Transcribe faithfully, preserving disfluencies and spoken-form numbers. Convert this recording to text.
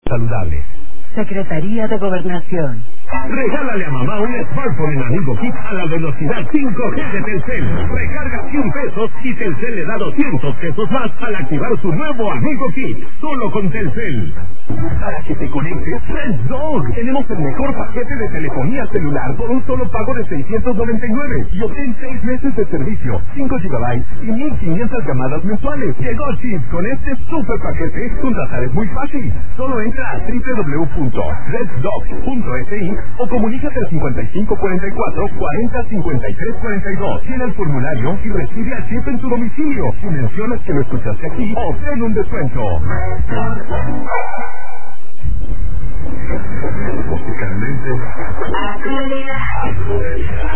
saludables. Secretaría de Gobernación. Regálale a mamá un smartphone en Amigo Kit a la velocidad cinco G de Telcel. Recarga cien pesos y Telcel le da doscientos pesos más al activar su nuevo Amigo Kit. Solo con Telcel. Para que te conectes, Red Dog. Tenemos el mejor paquete de telefonía celular por un solo pago de seiscientos noventa y nueve. Y obtén seis meses de servicio, cinco gigabytes y mil quinientas llamadas mensuales. Llegó Chip con este super paquete. Contratar es muy fácil. Solo entra a doble u doble u doble u punto red dog punto s i o comunícate al cincuenta y cinco cuarenta y cuatro cuarenta cincuenta y tres cuarenta y dos. Llena el formulario y recibe a Chip en tu domicilio. Si mencionas que lo escuchaste aquí, obtén un descuento. Musicalmente.